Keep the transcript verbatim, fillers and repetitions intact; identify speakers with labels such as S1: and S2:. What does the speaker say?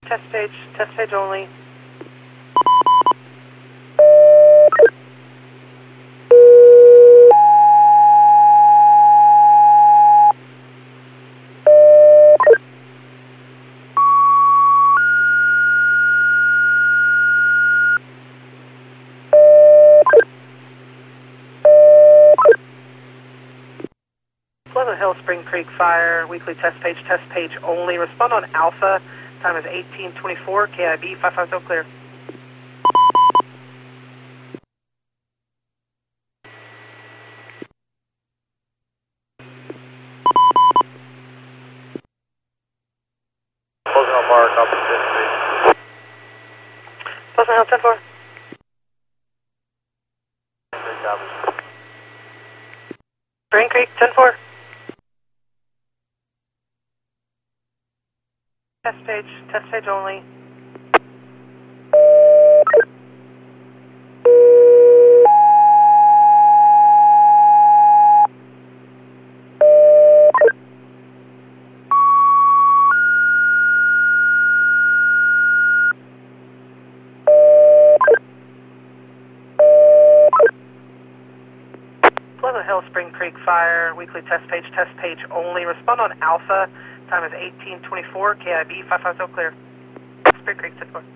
S1: Test page, test page only. Pleasant Hill, Spring Creek Fire, weekly test page, test page only. Respond on Alpha. Time is eighteen twenty-four, K I B five five zero clear.
S2: Pleasant Hill Park, copy ten three.
S1: Pleasant Hill, ten four.
S2: Three copies.
S1: Spring Creek, ten four. Test page, test page only. Pleasant Hill, Spring Creek Fire, weekly test page, test page only. Respond on Alpha. Time is eighteen twenty-four, K I B five five zero clear. Spring Creek, ten four.